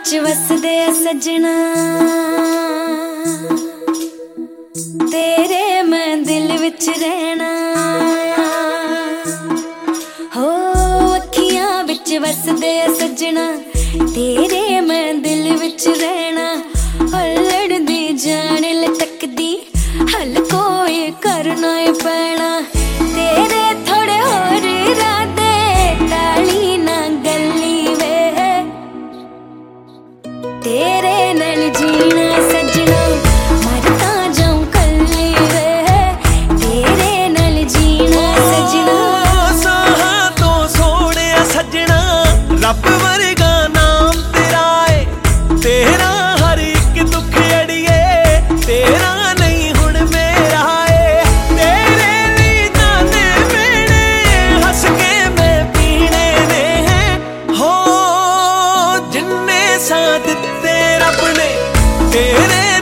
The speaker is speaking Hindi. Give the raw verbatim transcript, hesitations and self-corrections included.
विच वसदे सजना, तेरे मैं दिल विच रहना। हो अखियां विच वसदे सजना, तेरे मैं दिल विच रहना। लड़दी जान लटकदी हल कोई करना ही पैना। तेरे थोड़े होर इरादे टाली ना गली वे, तेरे नाल जीना सजना मरता जाऊं कल्ली वे, तेरे नाल जीना सजना। साहा तो सोने सजना रब वर्गा नाम तेरा है, तेरा हर एक दुख अड़िए तेरा नहीं हुण मेरा है। तेरे लिए ताने मेरे हस के मैं पीने ने हैं, हो जिन्ने साथ दिते रब ने तेरे